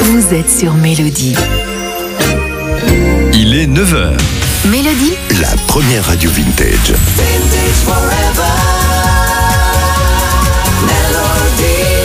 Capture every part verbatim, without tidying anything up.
Vous êtes sur Mélodie. Il est neuf heures. Mélodie, la première radio vintage. Vintage forever. Mélodie.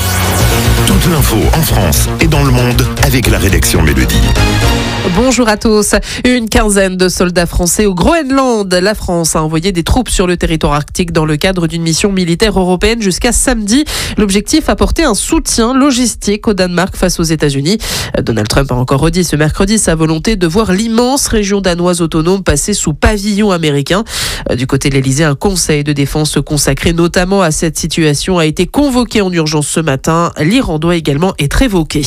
Toute l'info en France et dans le monde avec la rédaction Mélodie. Bonjour à tous. Une quinzaine de soldats français au Groenland. La France a envoyé des troupes sur le territoire arctique dans le cadre d'une mission militaire européenne jusqu'à samedi. L'objectif, apporter un soutien logistique au Danemark face aux États-Unis. Donald Trump a encore redit ce mercredi sa volonté de voir l'immense région danoise autonome passer sous pavillon américain. Du côté de l'Élysée, un conseil de défense consacré notamment à cette situation a été convoqué en urgence ce matin. L'Iran doit également être évoqué.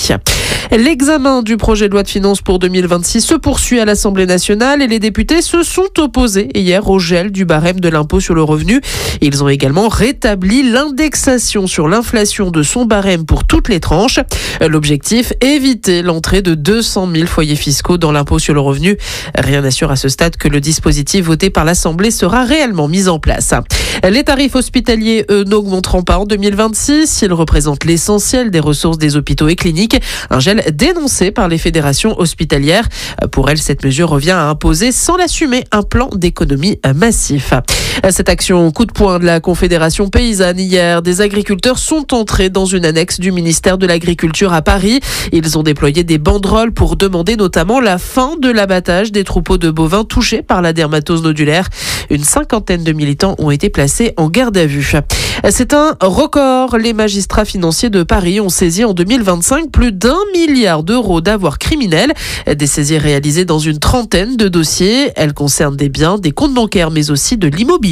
L'examen du projet de loi de finances pour deux mille vingt-six se poursuit à l'Assemblée nationale et les députés se sont opposés hier au gel du barème de l'impôt sur le revenu. Ils ont également rétabli l'indexation sur l'inflation de son barème pour toutes les tranches. L'objectif, éviter l'entrée de deux cent mille foyers fiscaux dans l'impôt sur le revenu. Rien n'assure à ce stade que le dispositif voté par l'Assemblée sera réellement mis en place. Les tarifs hospitaliers, eux, n'augmenteront pas en deux mille vingt-six. Ils représentent l'essentiel des ressources des hôpitaux et cliniques. Un gel dénoncé par les fédérations hospitalières. Pour elles, cette mesure revient à imposer sans l'assumer un plan d'économie massif. Cette action coup de poing de la Confédération paysanne hier, des agriculteurs sont entrés dans une annexe du ministère de l'Agriculture à Paris. Ils ont déployé des banderoles pour demander notamment la fin de l'abattage des troupeaux de bovins touchés par la dermatose nodulaire. Une cinquantaine de militants ont été placés en garde à vue. C'est un record. Les magistrats financiers de Paris ont saisi en deux mille vingt-cinq plus d'un milliard d'euros d'avoirs criminels. Des saisies réalisées dans une trentaine de dossiers. Elles concernent des biens, des comptes bancaires, mais aussi de l'immobilier.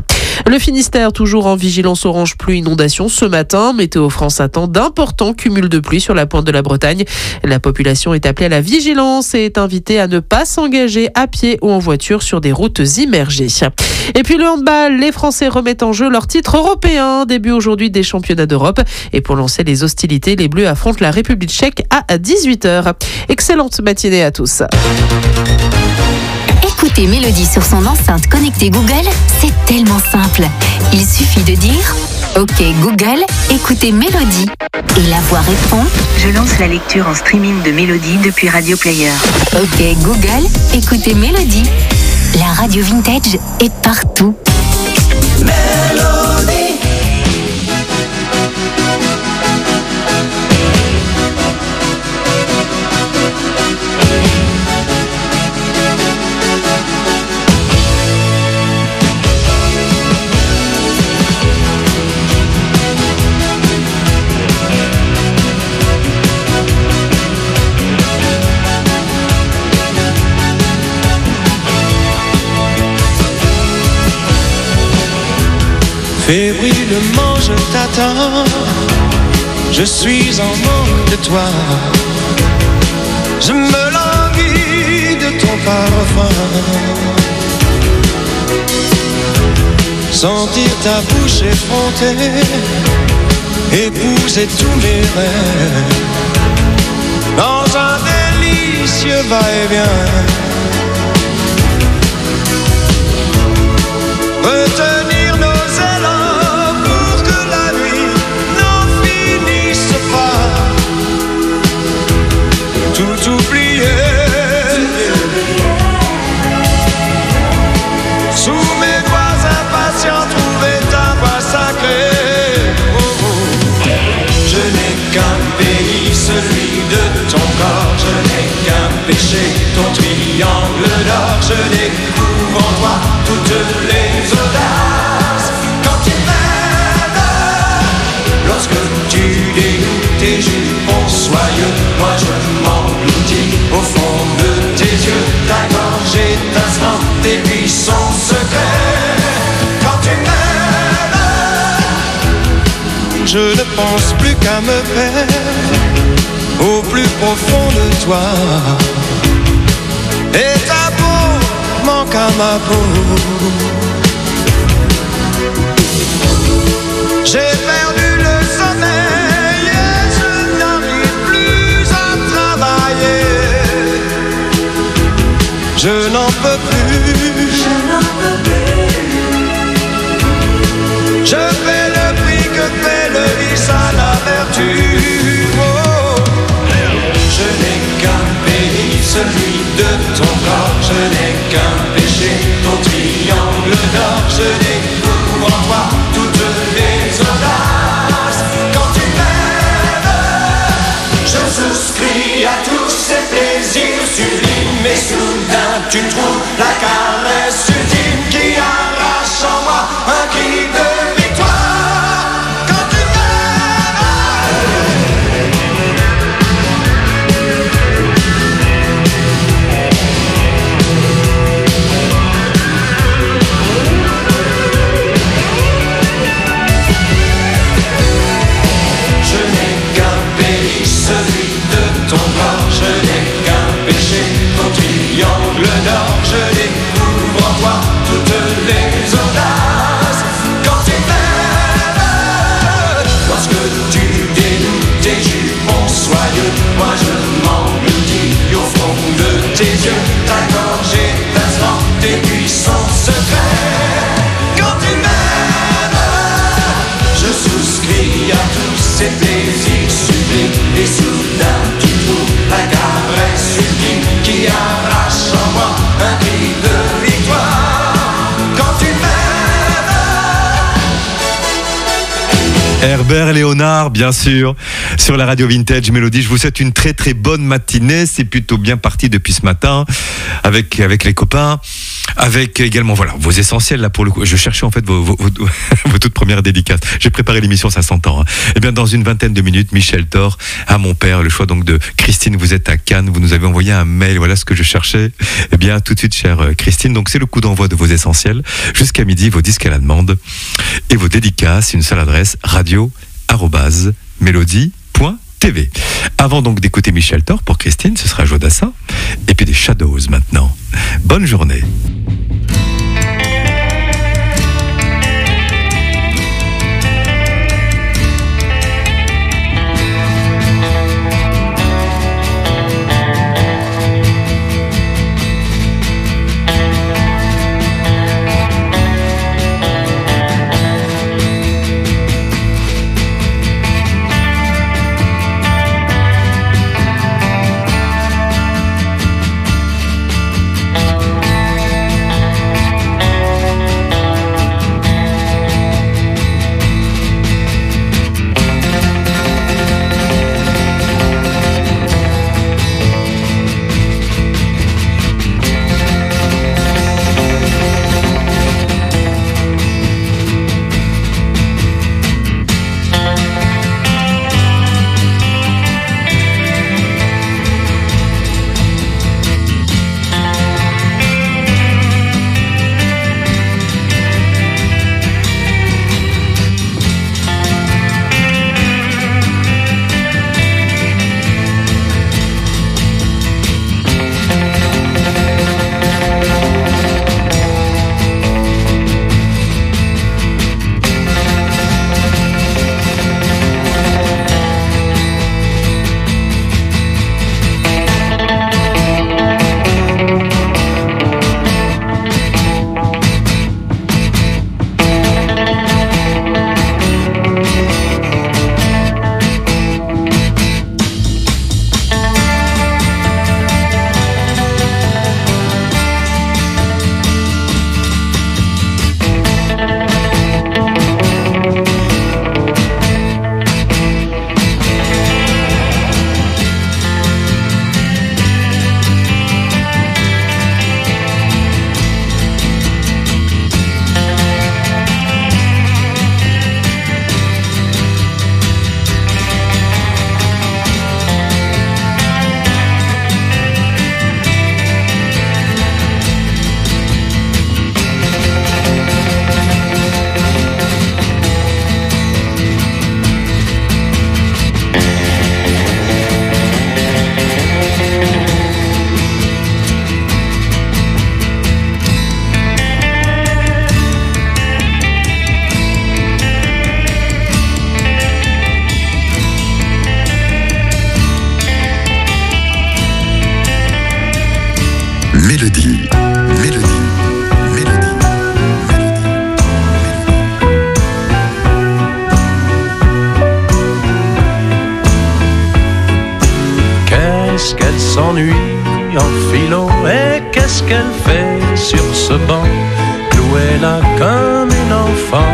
Le Finistère, toujours en vigilance orange pluie inondation ce matin. Météo France attend d'importants cumuls de pluie sur la pointe de la Bretagne. La population est appelée à la vigilance et est invitée à ne pas s'engager à pied ou en voiture sur des routes immergées. Et puis le handball, les Français remettent en jeu leur titre européen. Début aujourd'hui des championnats d'Europe. Et pour lancer les hostilités, les Bleus affrontent la République tchèque à dix-huit heures. Excellente matinée à tous. écoutez Mélodie sur son enceinte connectée Google, c'est tellement simple. Il suffit de dire « Ok Google, écoutez Mélodie ». Et la voix répond « Je lance la lecture en streaming de Mélodie depuis Radio Player ». Ok Google, écoutez Mélodie. La radio vintage est partout. Mélodie. Fébrilement je t'attends, je suis en manque de toi. Je me languis de ton parfum. Sentir ta bouche effrontée, épouser tous mes rêves. Dans un délicieux va-et-vient. Retenir nos tout oublier. Sous mes doigts impatients, trouver ta voix sacrée. Oh, oh. Je n'ai qu'un pays, celui de ton corps. Je n'ai qu'un péché, ton triangle d'or. Je découvre en toi toutes les audaces. Quand tu m'aimes, lorsque tu dégoûtes tes jupons soyeux, moi je m'engloutis au fond de tes yeux. Ta gorge étincelante, tes buissons secrets. Quand tu m'aimes, je ne pense plus qu'à me perdre au plus profond de toi. Et ta peau manque à ma peau. J'ai perdu le sommeil et je n'arrive plus à travailler. Je n'en peux plus. Je n'en peux plus. Je fais le prix que fait le vice à la vertu. Oh. tu trouves la caresse ultime qui arrache en moi un cri de victoire. Quand tu je découvre en toi toutes les audaces. Quand tu m'aimes, lorsque tu dénoues tes jupons soyeux, moi je m'engloutis au fond de tes yeux. Ta gorge étincelant tes puissants secrets. Quand tu m'aimes, je souscris à tous ces plaisirs sublimes. Et soudain tu trouves la caresse ultime qui arrache en moi un cri de victoire. Quand tu m'aimes. Herbert Léonard, bien sûr, sur la radio Vintage Mélodie. Je vous souhaite une très très bonne matinée. C'est plutôt bien parti depuis ce matin avec, avec les copains. Avec également voilà vos essentiels là pour le coup. Je cherchais en fait vos, vos, vos, vos toutes premières dédicaces. J'ai préparé l'émission, ça s'entend. Hein. Et bien dans une vingtaine de minutes, Michel Thor à mon père. Le choix donc de Christine. Vous êtes à Cannes. Vous nous avez envoyé un mail. Voilà ce que je cherchais. Et bien tout de suite, chère Christine. Donc c'est le coup d'envoi de vos essentiels jusqu'à midi. Vos disques à la demande et vos dédicaces. Une seule adresse radio arobase mélodie point t v. Avant donc d'écouter Michel Thor pour Christine, ce sera Joe Dassin. Et puis des Shadows maintenant. Bonne journée. Mélodie, mélodie, mélodie, Qu'est-ce qu'elle s'ennuie en philo et qu'est-ce qu'elle fait sur ce banc, clouée là comme une enfant.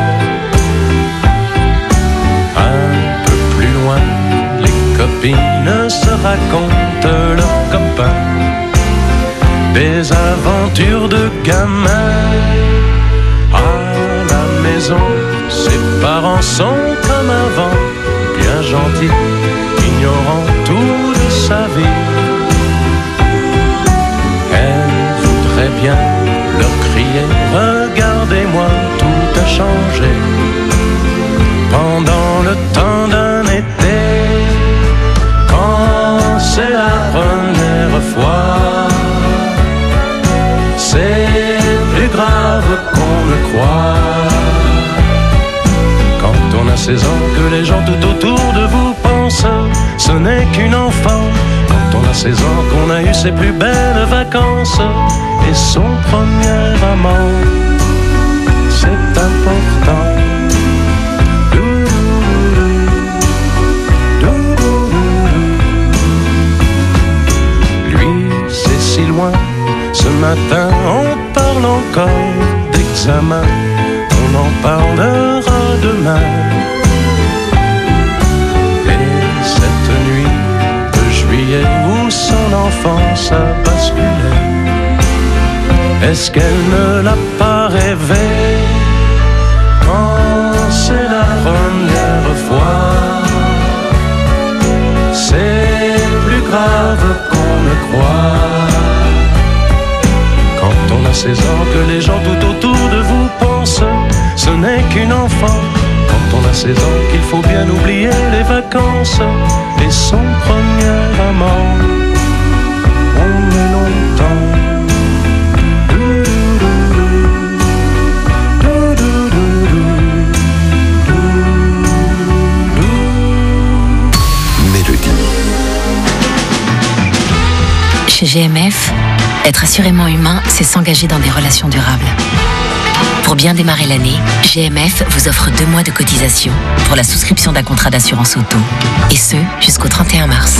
Un peu plus loin, les copines se racontent leurs copains. des aventures de gamin. À la maison, ses parents sont comme avant, bien gentils, ignorant tout de sa vie. Elle voudrait bien leur crier, regardez-moi, tout a changé. Pendant le temps d'un été, quand c'est la première fois, c'est plus grave qu'on ne croit. Quand on a seize ans, que les gens tout autour de vous pensent, ce n'est qu'une enfant. Quand on a seize ans, qu'on a eu ses plus belles vacances et son premier amant, c'est important. Lui, c'est si loin. Ce matin, on parle encore d'examen. On en parlera demain. Et cette nuit de juillet où son enfance a basculé, est-ce qu'elle ne l'a pas rêvé quand c'est la première fois? C'est plus grave qu'on ne croit. Quand on a seize ans, que les gens tout autour de vous pensent, ce n'est qu'une enfant. Quand on a seize ans, qu'il faut bien oublier les vacances et son premier amant. On met longtemps. Chez G M F, être assurément humain, c'est s'engager dans des relations durables. Pour bien démarrer l'année, G M F vous offre deux mois de cotisation pour la souscription d'un contrat d'assurance auto. Et ce, jusqu'au trente et un mars.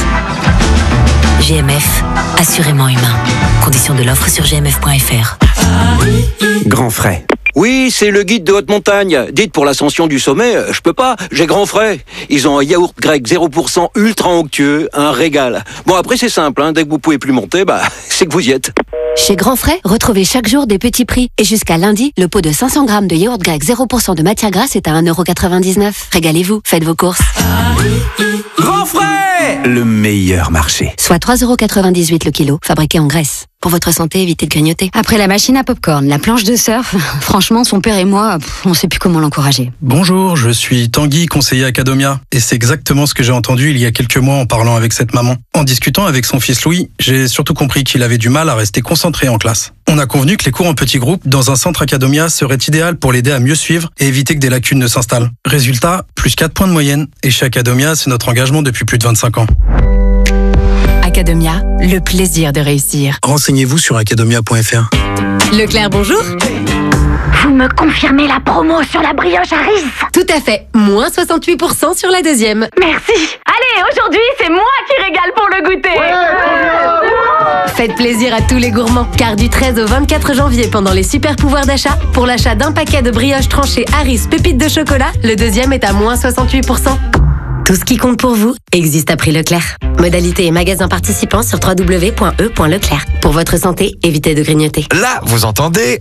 G M F, assurément humain. Conditions de l'offre sur g m f point f r. Grand frais. Oui, c'est le guide de haute montagne. Dites pour l'ascension du sommet, je peux pas, j'ai grand frais. Ils ont un yaourt grec zéro pour cent ultra onctueux, un régal. Bon, après c'est simple, hein, dès que vous pouvez plus monter, bah c'est que vous y êtes. Chez Grand Frais, retrouvez chaque jour des petits prix. Et jusqu'à lundi, le pot de cinq cents grammes de yaourt grec zéro pour cent de matière grasse est à un euro quatre-vingt-dix-neuf. Régalez-vous, faites vos courses. Grand frais, le meilleur marché. Soit trois euros quatre-vingt-dix-huit le kilo, fabriqué en Grèce. Pour votre santé, évitez de grignoter. Après la machine à popcorn, la planche de surf, franchement, son père et moi, pff, on sait plus comment l'encourager. Bonjour, je suis Tanguy, conseiller Academia. Et c'est exactement ce que j'ai entendu il y a quelques mois en parlant avec cette maman. En discutant avec son fils Louis, j'ai surtout compris qu'il avait du mal à rester concentré en classe. On a convenu que les cours en petits groupes dans un centre Academia seraient idéal pour l'aider à mieux suivre et éviter que des lacunes ne s'installent. Résultat, plus quatre points de moyenne. Et chez Academia, c'est notre engagement depuis plus de vingt-cinq ans. Academia, le plaisir de réussir. Renseignez-vous sur academia point f r. Leclerc, bonjour. Vous me confirmez la promo sur la brioche Harris? Tout à fait, moins soixante-huit pour cent sur la deuxième. Merci. Allez, aujourd'hui, c'est moi qui régale pour le goûter. Ouais, faites plaisir à tous les gourmands, car du treize au vingt-quatre janvier, pendant les super pouvoirs d'achat, pour l'achat d'un paquet de brioches tranchées Harris pépites de chocolat, le deuxième est à moins soixante-huit pour cent. Tout ce qui compte pour vous existe à prix Leclerc. Modalité et magasins participants sur w w w point e point leclerc. Pour votre santé, évitez de grignoter. Là, vous entendez?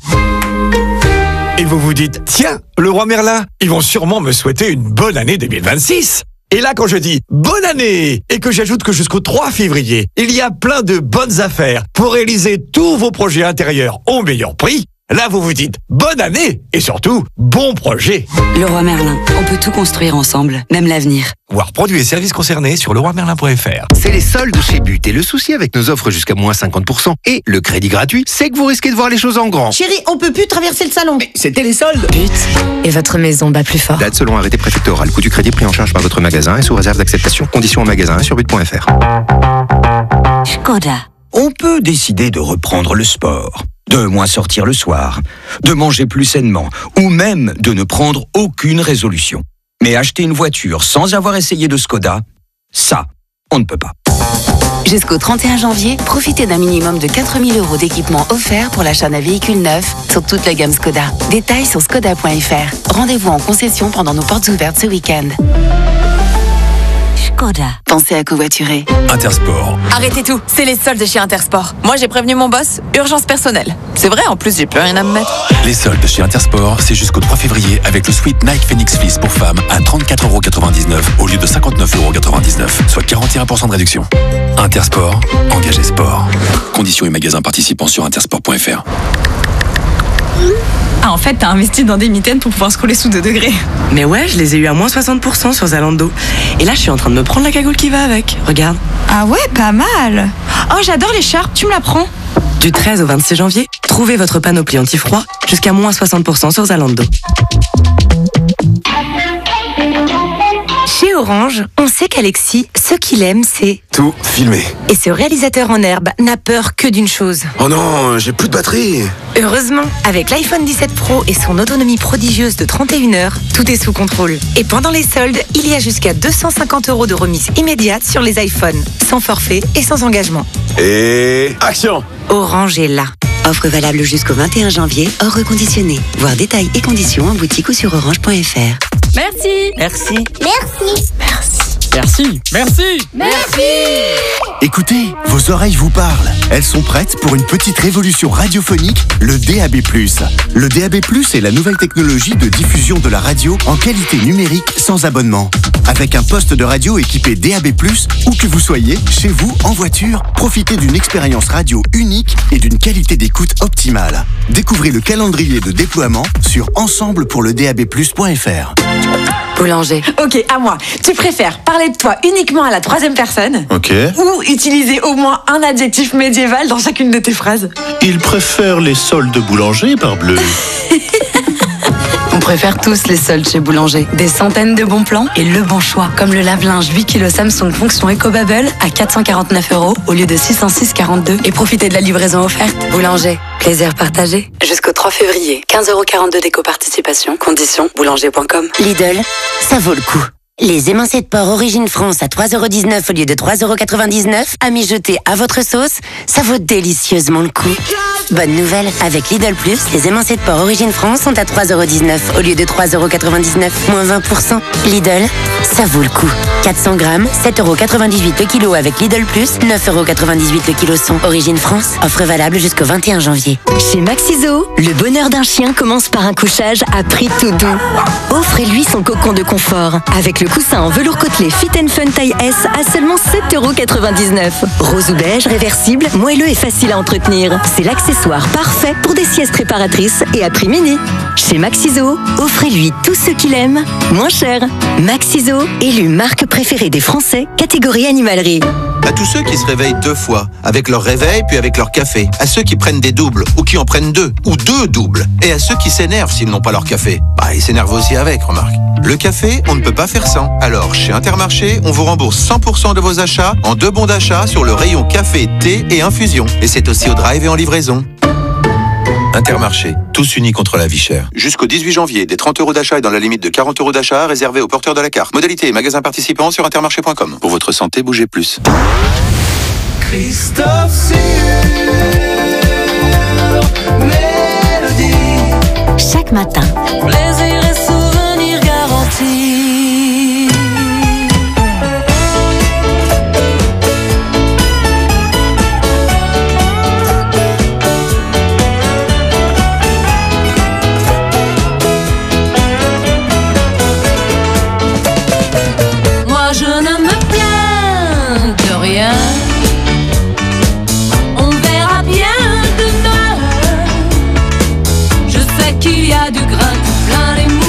Et vous vous dites, tiens, le roi Merlin, ils vont sûrement me souhaiter une bonne année deux mille vingt-six. Et là, quand je dis bonne année et que j'ajoute que jusqu'au trois février, il y a plein de bonnes affaires pour réaliser tous vos projets intérieurs au meilleur prix, là, vous vous dites bonne année et surtout bon projet. Le roi Merlin, on peut tout construire ensemble, même l'avenir. Voir produits et services concernés sur le roi merlin point f r. C'est les soldes chez But et le souci avec nos offres jusqu'à moins cinquante pour cent et le crédit gratuit, c'est que vous risquez de voir les choses en grand. Chérie, on peut plus traverser le salon. Mais c'était les soldes. But et votre maison bat plus fort. Date selon arrêté préfectoral. Coût du crédit pris en charge par votre magasin et sous réserve d'acceptation. Conditions en magasin et sur but point f r. Skoda. On peut décider de reprendre le sport, de moins sortir le soir, de manger plus sainement, ou même de ne prendre aucune résolution. Mais acheter une voiture sans avoir essayé de Skoda, ça, on ne peut pas. Jusqu'au trente et un janvier, profitez d'un minimum de quatre mille euros d'équipement offert pour l'achat d'un véhicule neuf sur toute la gamme Skoda. Détails sur skoda point f r. Rendez-vous en concession pendant nos portes ouvertes ce week-end. Skoda. Pensez à covoiturer. Intersport. Arrêtez tout, c'est les soldes chez Intersport. Moi j'ai prévenu mon boss, urgence personnelle. C'est vrai, en plus j'ai plus rien à me mettre. Les soldes chez Intersport, c'est jusqu'au trois février avec le sweat Nike Phoenix Fleece pour femmes à trente-quatre euros quatre-vingt-dix-neuf au lieu de cinquante-neuf euros quatre-vingt-dix-neuf, soit quarante et un pour cent de réduction. Intersport, engagé sport. Conditions et magasins participants sur intersport point f r. Ah, en fait, t'as investi dans des mitaines pour pouvoir se coller sous deux degrés. Mais ouais, je les ai eu à moins soixante pour cent sur Zalando. Et là, je suis en train de me prendre la cagoule qui va avec. Regarde. Ah ouais, pas mal. Oh, j'adore l'écharpe, tu me la prends? Du treize au vingt-six janvier, trouvez votre panoplie anti-froid jusqu'à moins soixante pour cent sur Zalando. Chez Orange, on sait qu'Alexis, ce qu'il aime, c'est... Tout filmé. Et ce réalisateur en herbe n'a peur que d'une chose. Oh non, j'ai plus de batterie. Heureusement, avec l'iPhone dix-sept Pro et son autonomie prodigieuse de trente et une heures, tout est sous contrôle. Et pendant les soldes, il y a jusqu'à deux cent cinquante euros de remise immédiate sur les iPhones, sans forfait et sans engagement. Et... action! Orange est là. Offre valable jusqu'au vingt et un janvier, hors reconditionné. Voir détails et conditions en boutique ou sur orange point f r. Merci. Merci. Merci. Merci. Merci. Merci. Merci. Écoutez, vos oreilles vous parlent. Elles sont prêtes pour une petite révolution radiophonique, le D A B plus. Le D A B plus est la nouvelle technologie de diffusion de la radio en qualité numérique sans abonnement. Avec un poste de radio équipé D A B plus, où que vous soyez, chez vous, en voiture, profitez d'une expérience radio unique et d'une qualité d'écoute optimale. Découvrez le calendrier de déploiement sur ensemble pour le d a b plus point f r. Boulanger. Ok, à moi. Tu préfères parler de toi uniquement à la troisième personne? Ok. Ou utiliser au moins un adjectif médiéval dans chacune de tes phrases? Il préfère les soldes boulanger, parbleu. On préfère tous les soldes chez Boulanger. Des centaines de bons plans et le bon choix. Comme le lave-linge huit kilos Samsung fonction EcoBubble à quatre cent quarante-neuf euros au lieu de six cent six virgule quarante-deux. Et profitez de la livraison offerte. Boulanger, plaisir partagé. Jusqu'au trois février, quinze euros quarante-deux d'éco-participation. Conditions, boulanger point com. Lidl, ça vaut le coup. Les émincés de porc Origine France à trois euros dix-neuf au lieu de trois euros quatre-vingt-dix-neuf, à mijoter à votre sauce, ça vaut délicieusement le coup. Bonne nouvelle, avec Lidl Plus, les émincés de porc Origine France sont à trois euros dix-neuf au lieu de trois euros quatre-vingt-dix-neuf, moins vingt pour cent. Lidl, ça vaut le coup. quatre cents grammes, sept euros quatre-vingt-dix-huit le kilo avec Lidl Plus, neuf euros quatre-vingt-dix-huit le kilo son. Origine France, offre valable jusqu'au vingt et un janvier. Chez Maxiso, le bonheur d'un chien commence par un couchage à prix tout doux. Offrez-lui son cocon de confort avec le coussin en velours côtelé Fit and Fun taille S à seulement sept euros quatre-vingt-dix-neuf. Rose ou beige, réversible, moelleux et facile à entretenir. C'est l'accessoire parfait pour des siestes réparatrices et à prix mini. Chez Maxiso, offrez-lui tout ce qu'il aime, moins cher. Maxiso, élu marque préférée des Français, catégorie animalerie. À tous ceux qui se réveillent deux fois, avec leur réveil puis avec leur café. À ceux qui prennent des doubles ou qui en prennent deux, ou deux doubles. Et à ceux qui s'énervent s'ils n'ont pas leur café. Bah, ils s'énervent aussi avec, remarque. Le café, on ne peut pas faire sans. Alors, chez Intermarché, on vous rembourse cent pour cent de vos achats en deux bons d'achat sur le rayon café, thé et infusion. Et c'est aussi au drive et en livraison. Intermarché, tous unis contre la vie chère. Jusqu'au dix-huit janvier, des trente euros d'achat et dans la limite de quarante euros d'achat réservés aux porteurs de la carte. Modalité et magasins participants sur intermarché point com. Pour votre santé, bougez plus. Christophe sur Mélodie. Chaque matin, Plaisir et souvenirs garantis. Moi je ne me plains de rien. On verra bien demain. Je sais qu'il y a du grain tout plein les mots.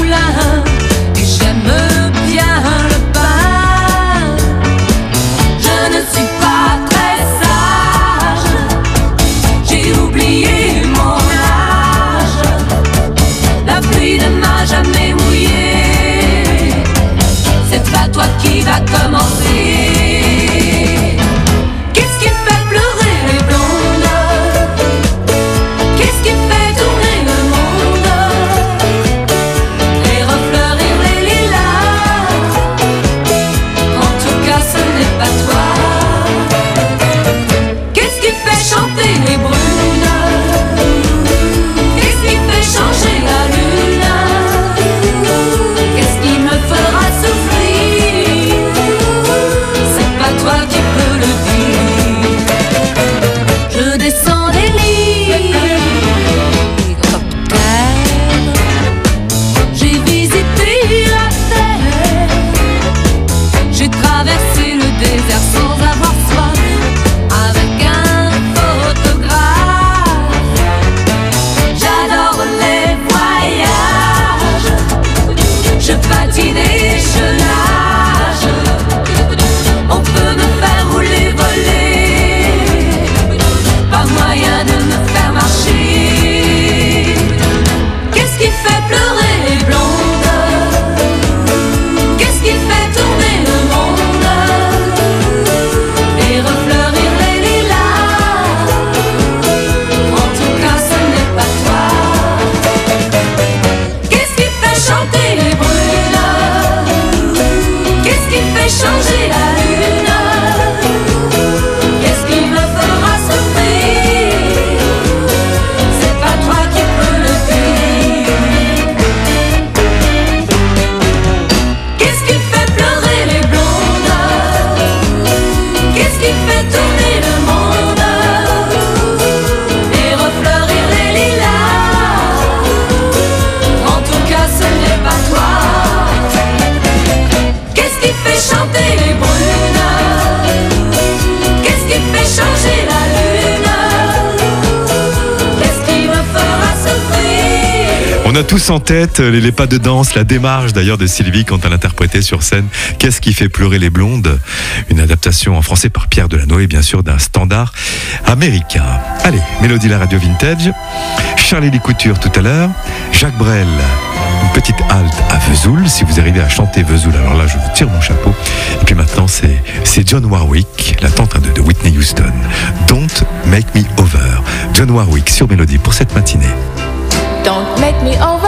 On a tous en tête les, les pas de danse, la démarche d'ailleurs de Sylvie quand elle interprétait sur scène Qu'est-ce qui fait pleurer les blondes, une adaptation en français par Pierre Delanoë, bien sûr, d'un standard américain. Allez, Mélodie, la radio vintage, Charlie Lee Couture tout à l'heure, Jacques Brel, une petite halte à Vesoul, si vous arrivez à chanter Vesoul, alors là je vous tire mon chapeau. Et puis maintenant c'est, c'est John Warwick, la tante de, de Whitney Houston, Don't Make Me Over. John Warwick sur Mélodie pour cette matinée. Don't make me over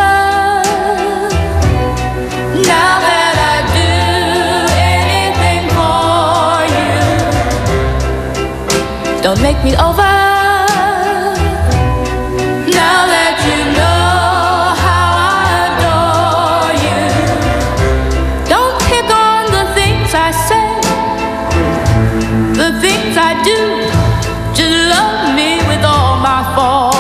now that I do anything for you. Don't make me over now that you know how I adore you. Don't pick on the things I say, the things I do. Just love me with all my faults.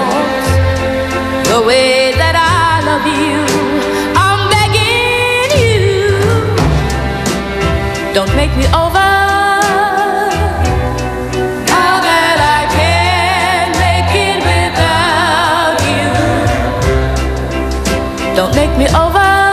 The way that I love you, I'm begging you. Don't make me over now that I can't make it without you. Don't make me over.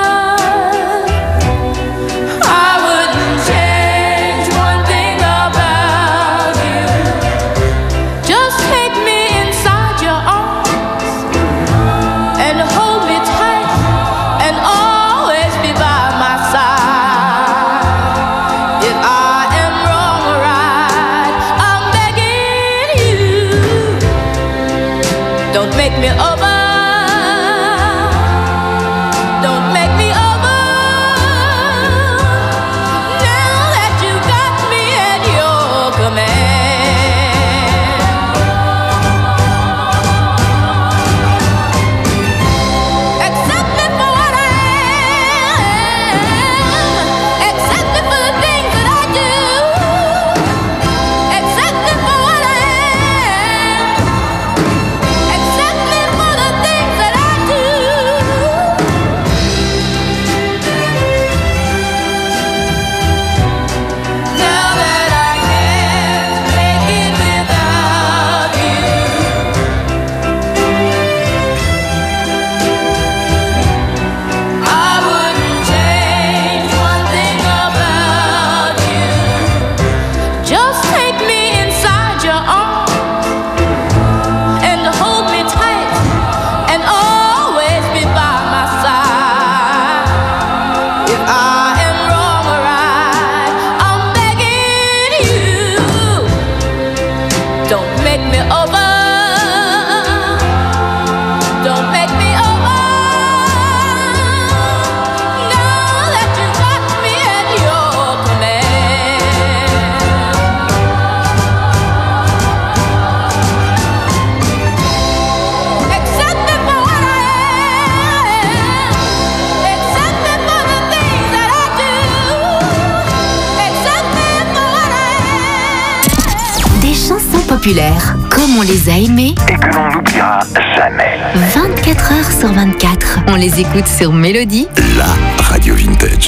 I wouldn't change one thing about you. Just take me inside your arms and hold me tight and always be by my side. If I am wrong or right, I'm begging you. Don't make me over. Don't make me over. Now that you got me at your command. Accept me for what I am. Accept me for the things that I do. Accept me for what I am. Accept me for the things that I do. Now that I can't make it without you. I wouldn't change one thing about you. Just take me inside your arms and hold me tight and always be by my side. If I am wrong or right, I'm begging you. Don't make me over. Don't make me over. Now that you got me at your command. Accept me for what I am. Accept me for the things that I do. Accept me for what I am. Des chansons populaires, comme on les a aimées, Et que l'on n'oubliera jamais. vingt-quatre heures sur vingt-quatre. On les écoute sur Mélodie. La radio vintage.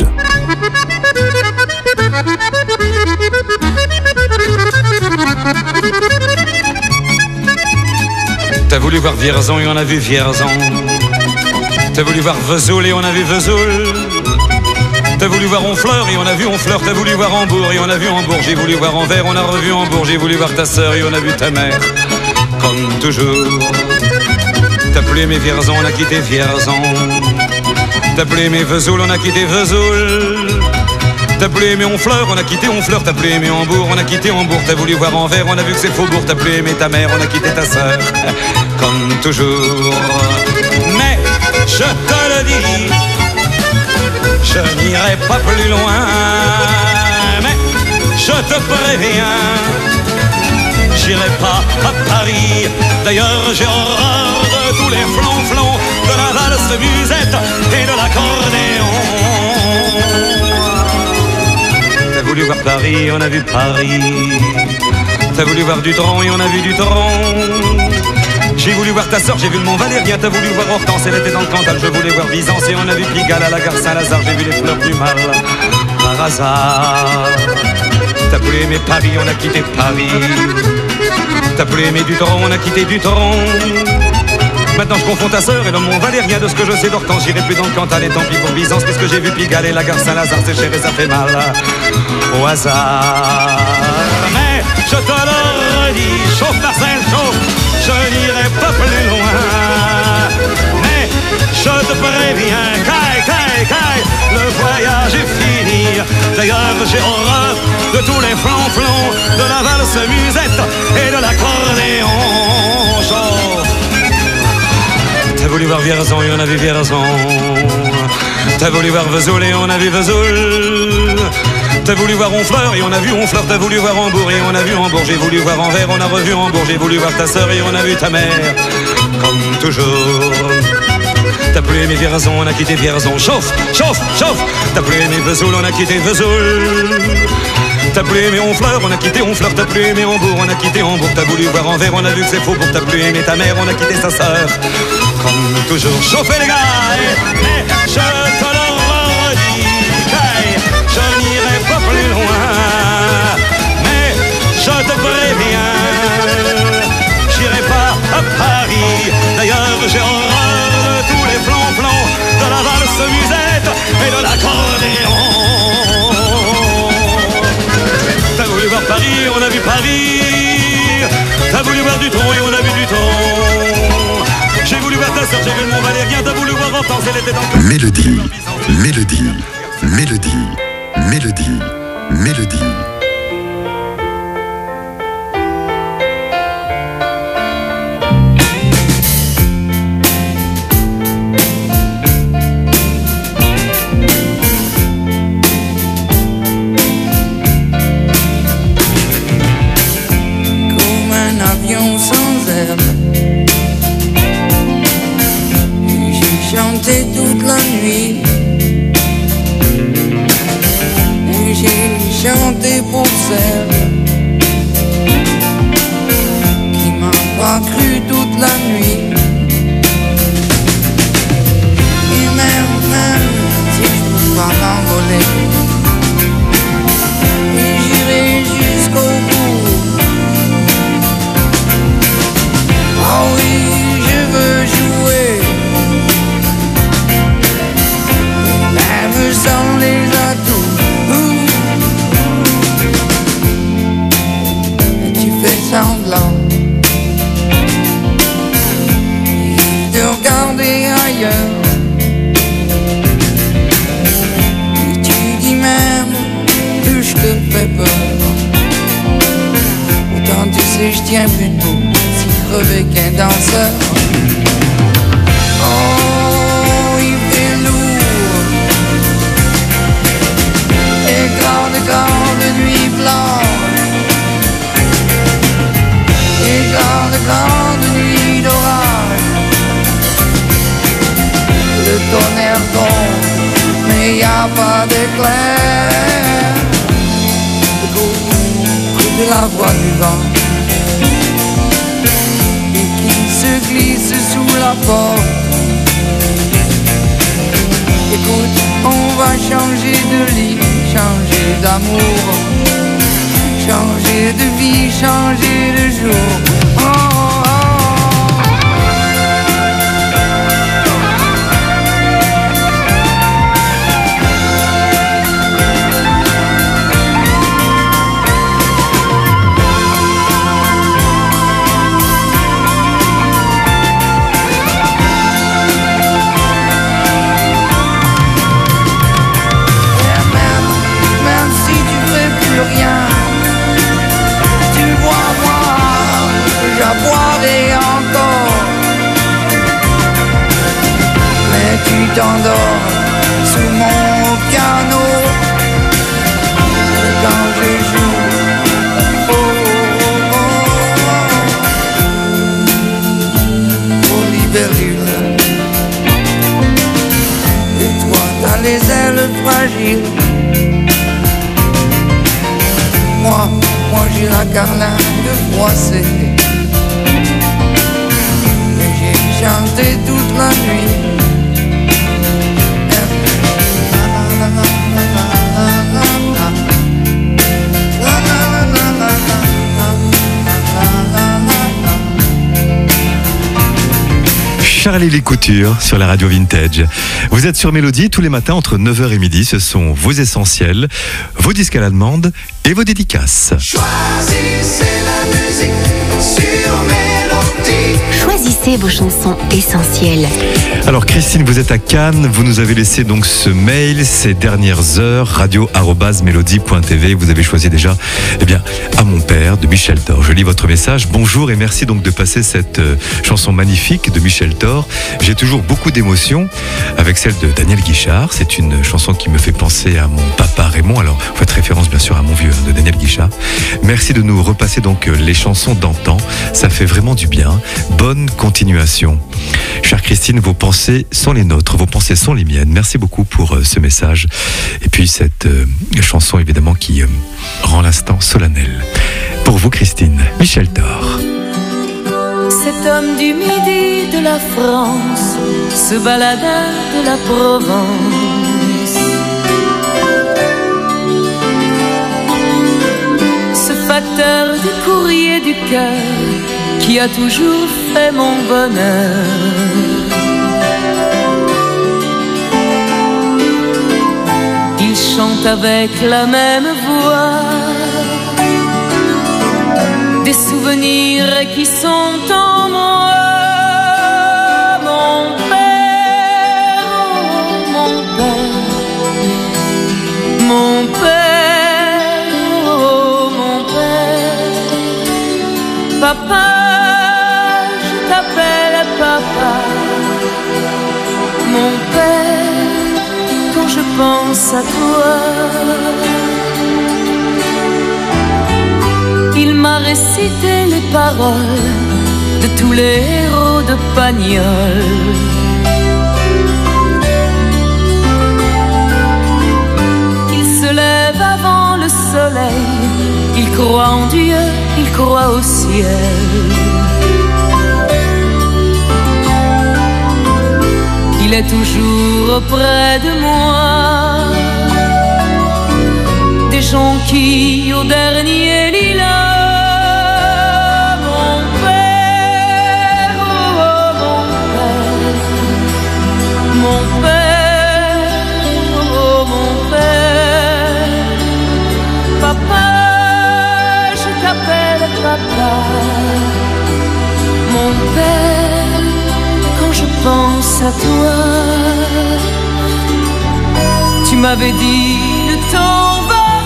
T'as voulu voir Vierzon et on a vu Vierzon. T'as voulu voir Vesoul et on a vu Vesoul. T'as voulu voir Honfleur et on a vu Honfleur. T'as voulu voir Hambourg et on a vu Hambourg. J'ai voulu voir Anvers, on a revu Hambourg. J'ai voulu voir ta sœur et on a vu ta mère. Comme toujours. T'as plus aimé Vierzon, on a quitté Vierzon. T'as plus aimé Vesoul, on a quitté Vesoul. T'as plus aimé Honfleur, on a quitté Honfleur. T'as plus aimé Hambourg, on a quitté Hambourg. T'as voulu voir Anvers, on a vu que c'est Faubourg. T'as plus aimé ta mère, on a quitté ta sœur. Comme toujours. Mais je te le dis, je n'irai pas plus loin. Mais je te préviens, j'irai pas à Paris. D'ailleurs j'ai horreur de tous les flonflons, de la valse musette et de l'accordéon. T'as voulu voir Paris, on a vu Paris. T'as voulu voir Dutron et on a vu Dutron. J'ai voulu voir ta sœur, j'ai vu le Mont Valérien. T'as voulu voir Hortense, elle était dans le Cantal. Je voulais voir Byzance et on a vu Pigalle à la gare Saint-Lazare. J'ai vu les fleurs du mal par hasard. T'as plus aimé Paris, on a quitté Paris. T'as plus aimé Dutron, on a quitté Dutron. Maintenant je confonds ta sœur et le mont Valérien. De ce que je sais d'Hortense, j'irai plus dans le Cantal. Et tant pis pour Byzance, puisque j'ai vu Pigalle et la gare Saint-Lazare. C'est cher et ça fait mal au hasard. Mais je te le redis, chauffe Marcel, chauffe, je n'irai pas plus loin. Mais je te préviens, caille, caille, caille, le voyage est fini. D'ailleurs j'ai horreur de tous les flancs-flancs, de la valse musette et de l'accordéon. Chauffe. T'as voulu voir Vierzon et on a vu Vierzon. T'as voulu voir Vesoul et on a vu Vesoul. T'as voulu voir Honfleur et on a vu Honfleur. T'as voulu voir Hambourg et on a vu Hambourg. J'ai voulu voir Anvers, on a revu Hambourg. J'ai voulu voir ta sœur et on a vu ta mère. Comme toujours. T'as plus aimé Vierzon, on a quitté Vierzon. Chauffe, chauffe, chauffe. T'as plus aimé Vesoul, on a quitté Vesoul. T'as plus aimé Honfleur, on a quitté Honfleur. T'as plus aimé Hambourg, on a quitté Hambourg. T'as voulu voir Anvers, on a vu que c'est faux. Pour t'as plus aimé ta mère, on a quitté sa sœur. Comme toujours. Chauffez les gars, mais je te le redis, je n'irai pas plus loin. Mais je te préviens, j'irai pas à Paris. D'ailleurs j'ai horreur de tous les plans-plans, de la valse musette et de l'accordéon. T'as voulu voir Paris, on a vu Paris. T'as voulu voir du tronc et on a vu du tronc. J'ai voulu voir ta sœur, j'ai vu le Mont Valérien. T'as voulu voir Hortense, elle était dans le... Mélodie, mélodie, mélodie, mélodie, mélodie. Comme un avion sans aile, chanté toute la nuit. Et j'ai chanté pour celle qui m'a pas cru toute la nuit. Et même, même si je peux pas m'envoler, j'irai jusqu'au bout. Oh oui, je veux jouer, même sans les atouts. Et tu fais semblant de regarder ailleurs. Et tu dis même que je te fais peur. Pourtant tu sais je tiens plus debout, si crevé qu'un danseur. Oh, il fait lourd. Et grande, grande nuit blanche. Et grande, grande nuit d'orage. Le tonnerre gronde, mais y a pas d'éclair. Écoute la voix du vent et qui se glisse sous la porte. Écoute, on va changer de lit, changer d'amour, changer de vie, changer de jour. Oh, oh, oh. Rien, tu vois moi, j'aboierai encore. Mais tu t'endors sous mon piano quand je joue. Oh, oh, oh, oh, libellule. Et toi t'as les ailes fragiles. Moi, moi j'ai la carlingue froissée. Et j'ai chanté toute la nuit. Charlie Couture sur la radio Vintage. Vous êtes sur Mélodie tous les matins entre neuf heures et midi. Ce sont vos essentiels, vos disques à la demande et vos dédicaces. Choisissez la musique sur Mélodie. Choisissez vos chansons essentielles. Alors Christine, vous êtes à Cannes, vous nous avez laissé donc ce mail ces dernières heures, radio arobase mélodie point t v. Vous avez choisi déjà, eh bien, À mon père de Michel Thor. Je lis votre message. Bonjour et merci donc de passer cette euh, chanson magnifique de Michel Thor. J'ai toujours beaucoup d'émotions avec celle de Daniel Guichard. C'est une chanson qui me fait penser à mon papa Raymond. Alors, vous faites référence bien sûr à Mon vieux hein, de Daniel Guichard. Merci de nous repasser donc les chansons d'antan. Ça fait vraiment du bien. Bonne continuation. Chère Christine, vos pensées sont les nôtres, vos pensées sont les miennes. Merci beaucoup pour euh, ce message. Et puis cette euh, chanson évidemment qui euh, rend l'instant solennel. Pour vous Christine, Michel Thor. Cet homme du midi de la France, ce baladin de la Provence, ce facteur du courrier du cœur qui a toujours fait mon bonheur. Il chante avec la même voix des souvenirs qui sont en moi. Mon père, oh mon père, mon père, oh mon père, papa, je t'appelle papa. Mon père, quand je pense à toi, il m'a récité les paroles de tous les héros de Pagnol. Il se lève avant le soleil, il croit en Dieu, il croit au ciel. Il est toujours auprès de moi, des jonquilles au dernier lilas. Mon père, oh mon père, papa, je t'appelle papa. Mon père, quand je pense à toi, tu m'avais dit ne t'en va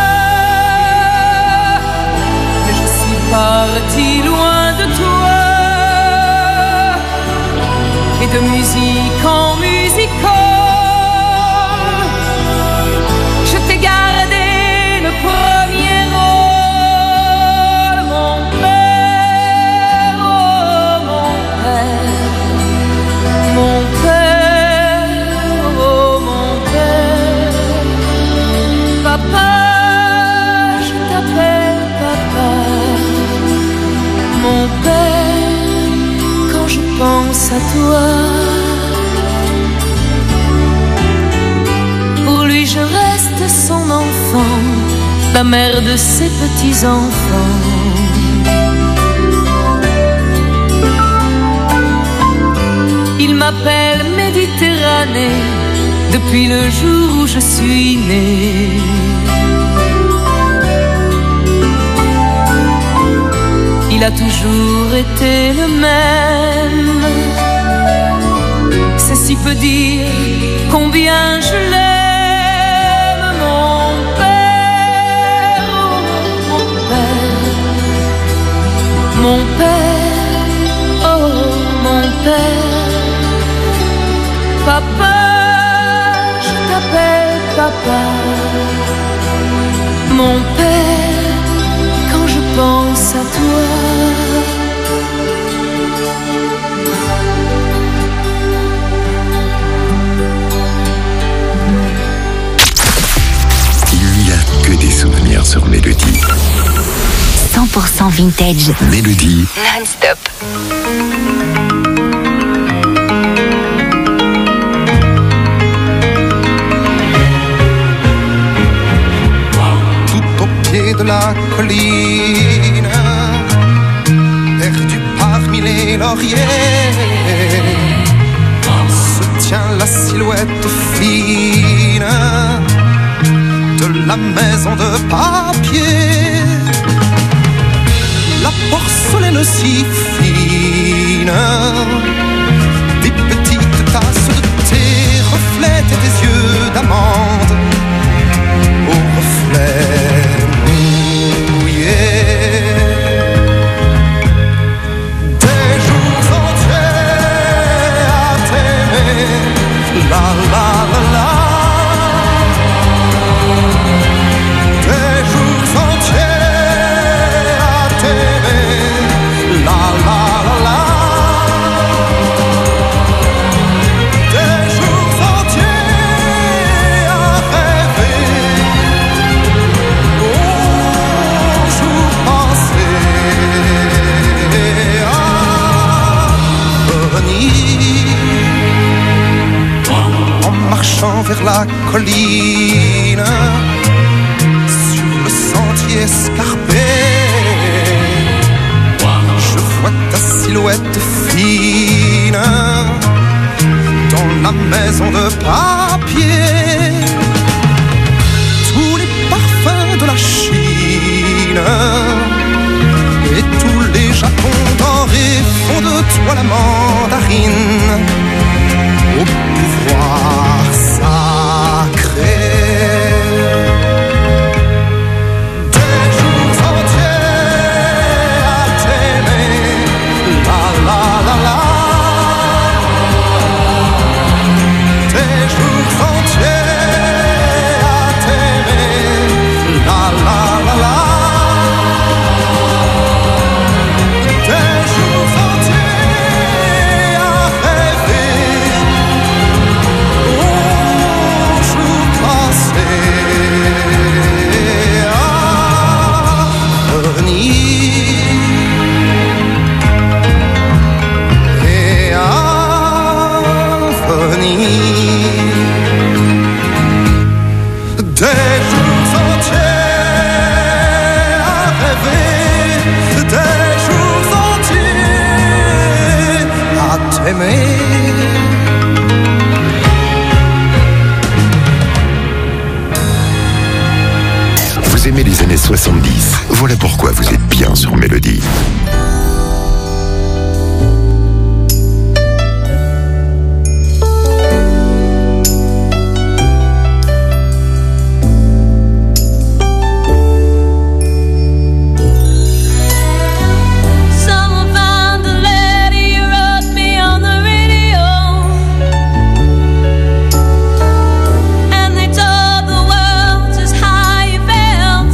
pas, mais je suis parti loin de toi. Et de musique en musique, je t'ai gardé le premier rôle. Mon père, oh mon père, mon père, oh mon père, papa, je t'appelle papa. Mon père, quand je pense à toi, pour lui je reste son enfant, la mère de ses petits-enfants. Il m'appelle Méditerranée depuis le jour où je suis née. Il a toujours été le même, c'est si peu dire combien je l'aime. Mon père, oh mon père, mon père, oh mon père, papa, je t'appelle papa. Mon père, quand je pense à toi, il n'y a que des souvenirs sur Mélodie. cent pour cent vintage. Mélodie. Non-stop. Tout au pied de la colline, perdu parmi les lauriers, silhouette fine de la maison de papier, la porcelaine aussi fine, des petites tasses de thé reflètent des yeux d'amande au reflet mouillé. Des jours entiers à t'aimer, la la la la. Des jours entiers à t'aimer, la la la la. Des jours entiers à rêver, aux jours passés à revenir. En marchant vers la colline, sur le sentier escarpé, je vois ta silhouette fine dans la maison de papier. Tous les parfums de la Chine et tous les Japons dorés font de toi la mandarine au pouvoir sacré. Des jours entiers à t'aimer, la la la la. Des jours entiers à t'aimer, la la la la. Des jours entiers à rêver, aux jours passés à revenir et à venir. Des jours entiers à rêver, des jours entiers à t'aimer. Vous aimez les années soixante-dix? Voilà pourquoi vous êtes bien sur Mélodie. Someone found the letter you wrote me on the radio, and they told the world just how you felt.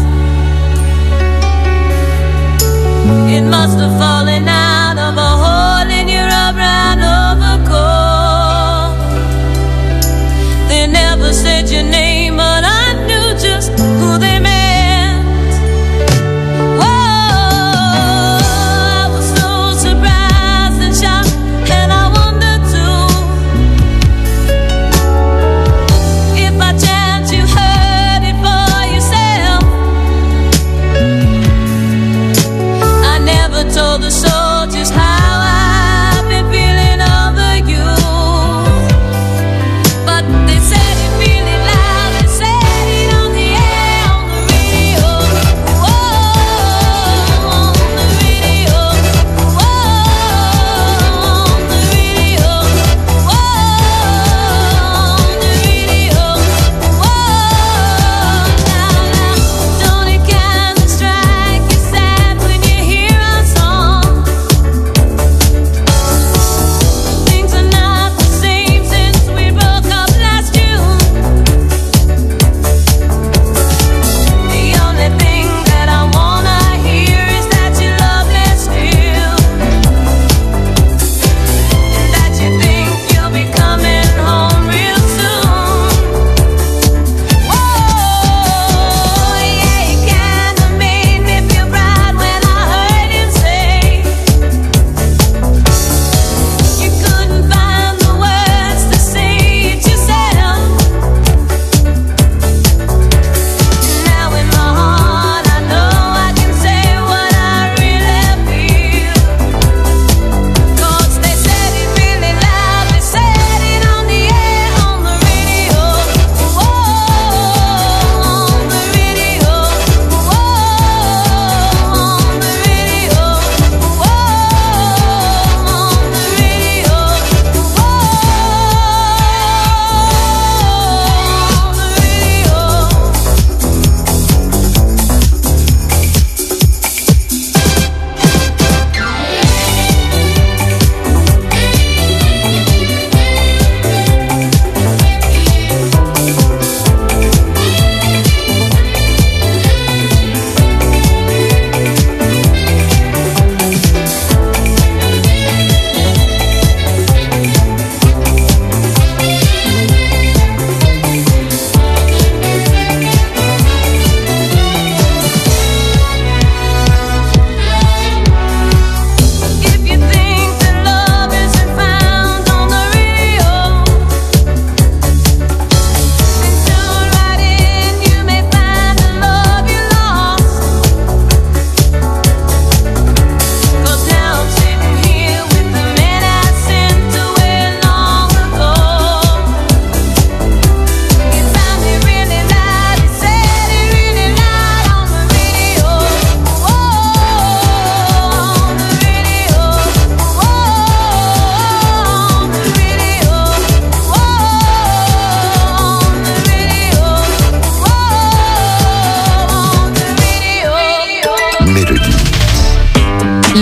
It must have fallen out of a hole in your upright overcoat. They never said your name, but I knew just who they meant. Whoa, I was so surprised and shocked, and I wondered too if by chance you heard it for yourself. I never told the soldiers how I've been feeling over you, but they said it really loud. They said it on the air, on the radio. Whoa, on the radio. Whoa, on the radio. Whoa, on the radio. Whoa, now, now, don't it kind of strike you sad when you hear a song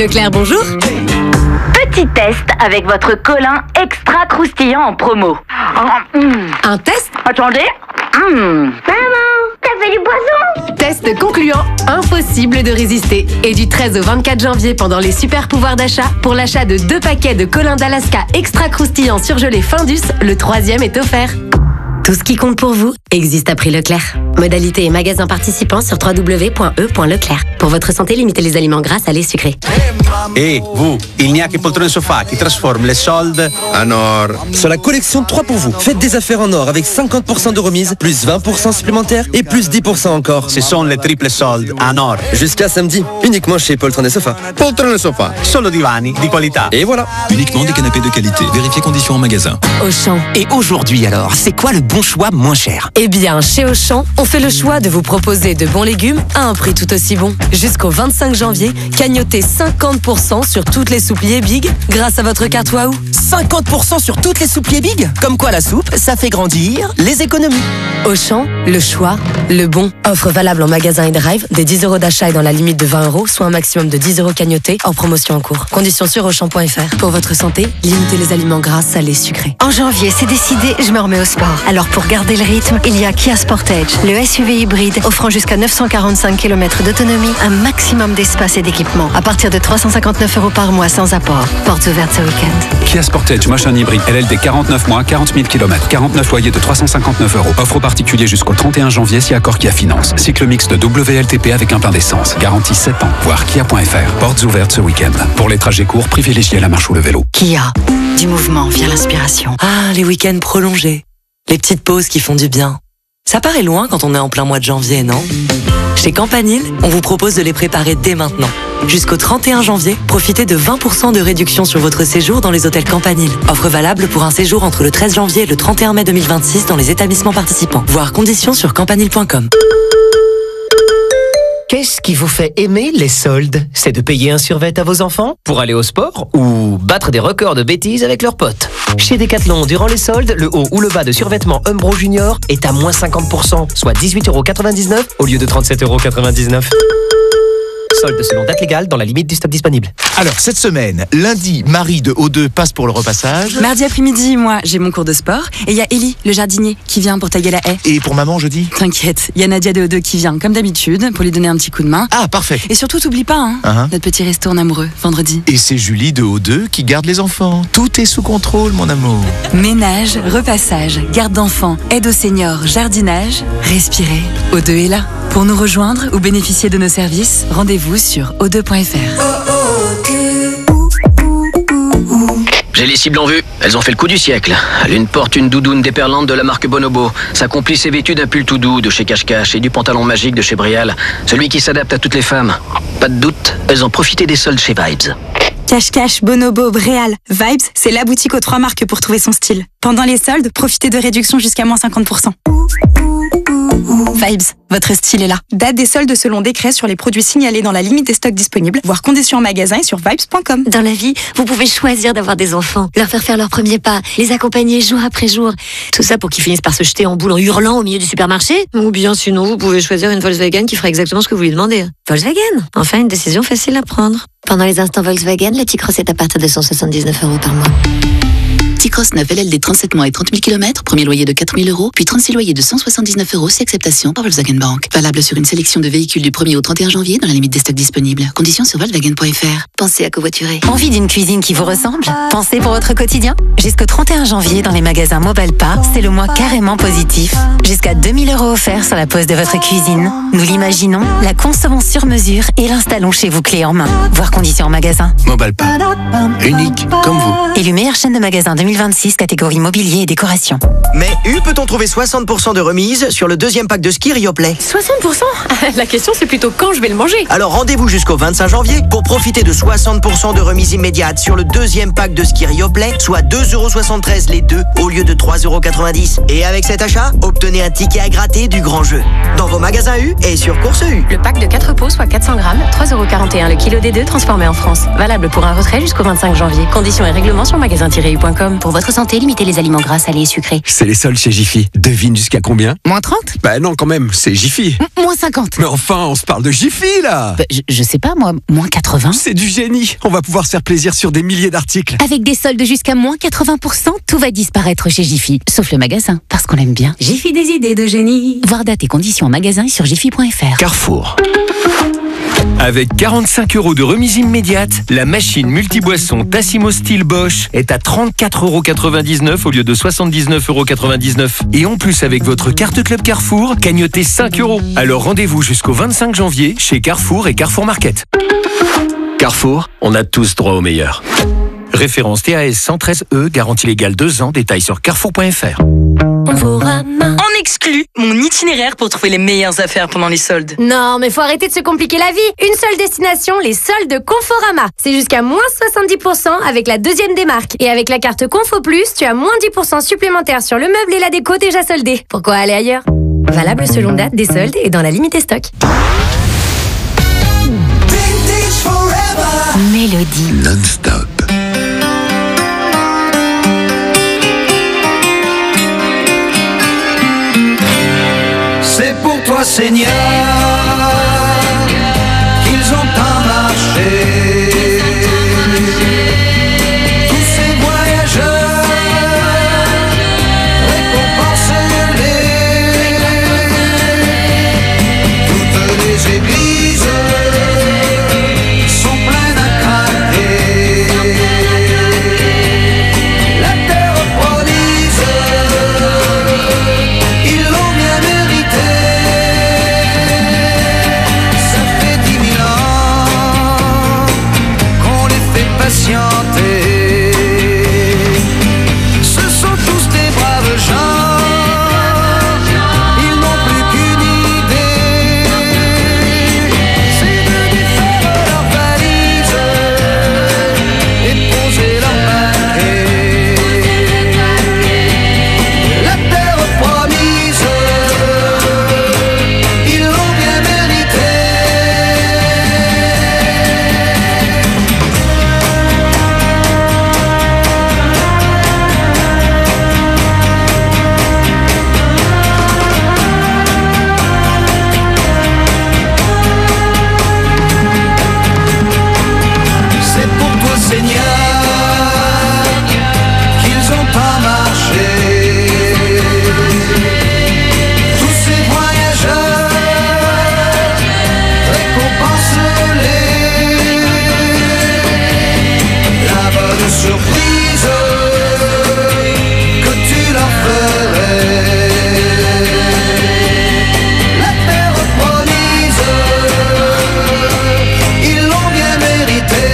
Leclerc, bonjour. Petit test avec votre colin extra croustillant en promo. Un test? Attendez. Mmh. Maman, t'as fait du poisson? Test concluant, impossible de résister. Et du treize au vingt-quatre janvier, pendant les super pouvoirs d'achat, pour l'achat de deux paquets de colin d'Alaska extra croustillant surgelé Findus, le troisième est offert. Tout ce qui compte pour vous existe à prix Leclerc. Modalité et magasins participants sur w w w point e point leclerc. Pour votre santé, limitez les aliments gras, salés, sucrés. Et vous, il n'y a que Poltrone Sofa qui transforme les soldes en or. Sur la collection trois pour vous, faites des affaires en or avec cinquante pour cent de remise, plus vingt pour cent supplémentaires et plus dix pour cent encore. Ce sont les triples soldes en or. Jusqu'à samedi, uniquement chez Poltrone Sofa. Poltrone Sofa, solo divani di qualità. Et voilà. Uniquement des canapés de qualité. Vérifiez conditions en magasin. Auchan. Et aujourd'hui alors, c'est quoi le bon choix moins cher? Eh bien, chez Auchan, on fait le choix de vous proposer de bons légumes à un prix tout aussi bon. Jusqu'au vingt-cinq janvier, cagnotez cinquante pour cent sur toutes les soupliers Big grâce à votre carte Waouh. cinquante pour cent sur toutes les soupliers Big? Comme quoi la soupe, ça fait grandir les économies. Auchan, le choix, le bon. Offre valable en magasin et drive, des dix euros d'achat et dans la limite de vingt euros, soit un maximum de dix euros cagnotés, en promotion en cours. Conditions sur auchan point f r. Pour votre santé, limitez les aliments gras, salés, sucrés. En janvier, c'est décidé, je me remets au sport. Alors pour garder le rythme, il y a Kia Sportage, le S U V hybride offrant jusqu'à neuf cent quarante-cinq kilomètres d'autonomie, un maximum d'espace et d'équipement, à partir de trois cent cinquante-neuf euros par mois sans apport. Portes ouvertes ce week-end. Kia Sportage, machin hybride, L L D quarante-neuf mois, quarante mille kilomètres, quarante-neuf loyers de trois cent cinquante-neuf euros. Offre aux particuliers jusqu'au trente et un janvier si accord Kia Finance. Cycle mixte W L T P avec un plein d'essence. Garantie sept ans. Voir kia point f r. Portes ouvertes ce week-end. Pour les trajets courts, privilégiez la marche ou le vélo. Kia, du mouvement via l'inspiration. Ah, les week-ends prolongés. Les petites pauses qui font du bien. Ça paraît loin quand on est en plein mois de janvier, non? Chez Campanile, on vous propose de les préparer dès maintenant. Jusqu'au trente et un janvier, profitez de vingt pour cent de réduction sur votre séjour dans les hôtels Campanile. Offre valable pour un séjour entre le treize janvier et le trente et un mai deux mille vingt-six dans les établissements participants. Voir conditions sur campanile point com. Qu'est-ce qui vous fait aimer les soldes? C'est de payer un survêt à vos enfants pour aller au sport ou battre des records de bêtises avec leurs potes? Chez Decathlon, durant les soldes, le haut ou le bas de survêtement Umbro Junior est à moins cinquante pour cent, soit dix-huit euros quatre-vingt-dix-neuf au lieu de trente-sept euros quatre-vingt-dix-neuf. Solde selon date légale dans la limite du stock disponible. Alors, cette semaine, lundi, Marie de O deux passe pour le repassage. Mardi après-midi, moi, j'ai mon cours de sport. Et il y a Ellie, le jardinier, qui vient pour tailler la haie. Et pour maman, jeudi? T'inquiète, il y a Nadia de O deux qui vient, comme d'habitude, pour lui donner un petit coup de main. Ah, parfait. Et surtout, t'oublies pas, hein, uh-huh. notre petit resto en amoureux, vendredi. Et c'est Julie de O deux qui garde les enfants. Tout est sous contrôle, mon amour. Ménage, repassage, garde d'enfants, aide aux seniors, jardinage, respirez. O deux est là. Pour nous rejoindre ou bénéficier de nos services, rendez-vous sur o deux point f r. J'ai les cibles en vue. Elles ont fait le coup du siècle. L'une porte une doudoune déperlante de la marque Bonobo. Sa complice est vêtue d'un pull tout doux de chez Cache Cache et du pantalon magique de chez Brial. Celui qui s'adapte à toutes les femmes. Pas de doute, elles ont profité des soldes chez Vibes. Cache Cache, Bonobo, Bréal, Vibes, c'est la boutique aux trois marques pour trouver son style. Pendant les soldes, profitez de réductions jusqu'à moins cinquante pour cent. Vibes, votre style est là. Date des soldes selon décret sur les produits signalés dans la limite des stocks disponibles, voire conditions en magasin et sur vibes point com. Dans la vie, vous pouvez choisir d'avoir des enfants, leur faire faire leurs premiers pas, les accompagner jour après jour. Tout ça pour qu'ils finissent par se jeter en boule en hurlant au milieu du supermarché. Ou bien sinon, vous pouvez choisir une Volkswagen qui fera exactement ce que vous lui demandez. Volkswagen, enfin une décision facile à prendre. Pendant les instants Volkswagen, le T-Cross est à partir de cent soixante-dix-neuf euros par mois. T-Cross neuf L L D trente-sept mois et trente mille kilomètres, premier loyer de quatre mille euros, puis trente-six loyers de cent soixante-dix-neuf euros si acceptation par Volkswagen Bank. Valable sur une sélection de véhicules du premier au trente et un janvier dans la limite des stocks disponibles. Conditions sur volkswagen point f r. Pensez à covoiturer. Envie d'une cuisine qui vous ressemble? Pensez pour votre quotidien? Jusqu'au trente et un janvier, dans les magasins Mobalpa, c'est le mois carrément positif. Jusqu'à deux mille euros offerts sur la pose de votre cuisine. Nous l'imaginons, la concevons sur mesure et l'installons chez vous clé en main. Voir conditions en magasin. Mobalpa. Unique comme vous. Élu meilleure chaîne de magasins deux mille vingt-six, catégorie mobilier et décoration. Mais U peut-on trouver soixante pour cent de remise sur le deuxième pack de ski Rioplay? soixante pour cent? La question c'est plutôt quand je vais le manger. Alors rendez-vous jusqu'au vingt-cinq janvier pour profiter de soixante pour cent de remise immédiate sur le deuxième pack de ski Rioplay, soit deux euros soixante-treize les deux au lieu de trois euros quatre-vingt-dix. Et avec cet achat, obtenez un ticket à gratter du grand jeu. Dans vos magasins U et sur Course U. Le pack de quatre pots, soit quatre cents grammes, trois euros quarante et un le kilo des deux transformé en France. Valable pour un retrait jusqu'au vingt-cinq janvier. Conditions et règlements sur magasin tiret u point com. attention. Pour votre santé, limitez les aliments gras, salés et sucrés. C'est les soldes chez Jiffy. Devine jusqu'à combien? Moins trente? Bah non, quand même, c'est Jiffy. M- moins cinquante. Mais enfin, on se parle de Jiffy, là. Bah, je, je sais pas, moi, moins quatre-vingts. C'est du génie. On va pouvoir se faire plaisir sur des milliers d'articles. Avec des soldes jusqu'à moins quatre-vingts pour cent, tout va disparaître chez Jiffy. Sauf le magasin, parce qu'on l'aime bien. Jiffy, des idées de génie. Voir date et conditions en magasin sur jiffy point f r. Carrefour. Avec quarante-cinq euros de remise immédiate, la machine multiboisson Tassimo Steel Bosch est à trente-quatre euros quatre-vingt-dix-neuf au lieu de soixante-dix-neuf euros quatre-vingt-dix-neuf. Et en plus, avec votre carte Club Carrefour, cagnotez cinq euros. Alors rendez-vous jusqu'au vingt-cinq janvier chez Carrefour et Carrefour Market. Carrefour, on a tous droit au meilleur. Référence T A S cent treize E, garantie légale deux ans, détails sur carrefour point f r. En exclut mon itinéraire pour trouver les meilleures affaires pendant les soldes. Non, mais faut arrêter de se compliquer la vie. Une seule destination, les soldes Conforama. C'est jusqu'à moins soixante-dix pour cent avec la deuxième des marques. Et avec la carte Confo Plus, tu as moins dix pour cent supplémentaire sur le meuble et la déco déjà soldés. Pourquoi aller ailleurs? Valable selon date des soldes et dans la limite stock. Mélodie. Non-stop. C'est pour toi, Seigneur, qu'ils ont tant marché. Tous ces voyageurs, récompensez-les. Toutes les églises sont pleines à craquer. La terre promise, ils l'ont bien mérité. Patienter. Ce sont tous des braves gens, ils n'ont plus qu'une idée, c'est de défaire leurs valises et poser leurs paquets. La terre promise, ils l'ont bien mérité. Seigneur, qu'ils ont pas marché. Tous ces voyageurs, récompense-les. La bonne surprise que tu leur ferais. La terre promise, ils l'ont bien mérité.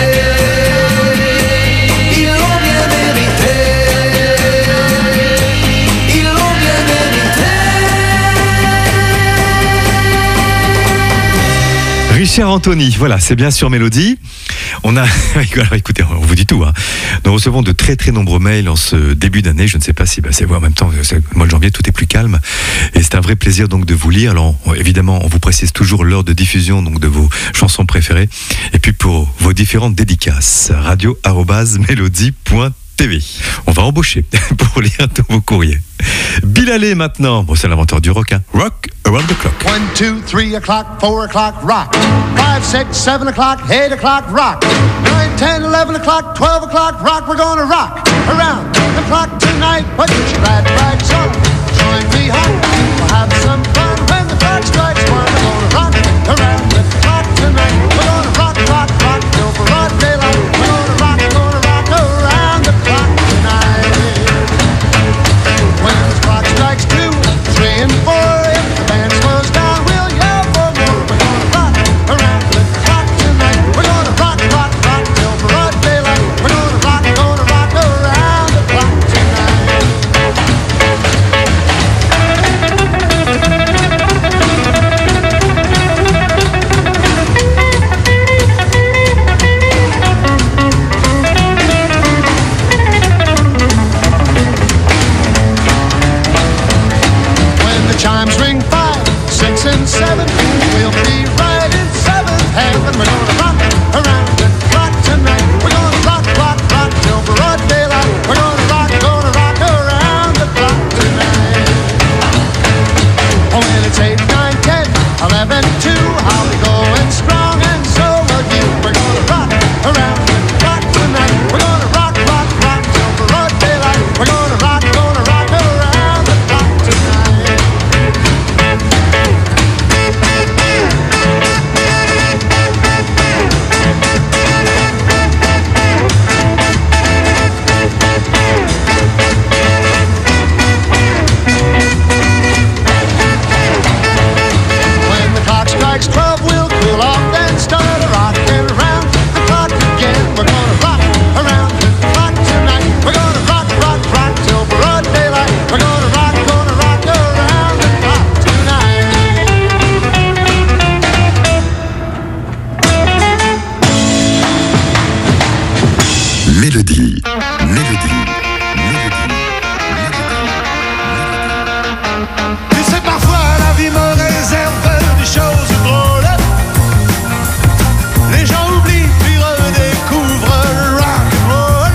Richard Anthony, voilà, c'est bien sûr Mélodie. On a, alors écoutez, on vous dit tout. Hein. Nous recevons de très très nombreux mails en ce début d'année. Je ne sais pas si bah, c'est vous en même temps, c'est le mois de janvier, tout est plus calme. Et c'est un vrai plaisir donc de vous lire. Alors on, évidemment, on vous précise toujours l'heure de diffusion donc de vos chansons préférées. Et puis pour vos différentes dédicaces, radio arobase mélodie point t v. On va embaucher pour lire tous vos courriers. Bill Haley maintenant. Bon, c'est l'inventeur du rock, hein. Rock around the clock. One, two, three o'clock, four o'clock, rock. Five, six, seven o'clock, eight o'clock, rock. Nine, ten, eleven o'clock, twelve o'clock, rock. We're gonna rock around the clock tonight. Put your glad rags on, join me home. We'll have some fun when the clock strikes one. We're gonna rock around the clock tonight. We're gonna rock, rock, rock till broad daylight. We're gonna rock, gonna rock around the clock tonight. When the clock strikes two, three and four, if the band slows down, we'll yell for more. We're gonna rock around the clock tonight. We're gonna rock, rock, rock till broad daylight. We're gonna rock, gonna rock around the clock tonight. When the chimes ring five, six and seven, we'll be right in seventh heaven. We're gonna rock around the clock tonight. We're gonna rock, rock, rock till broad daylight. We're gonna Mélodie. Mélodie. Tu sais, parfois la vie me réserve des choses drôles. Les gens oublient puis redécouvrent le rock'n'roll.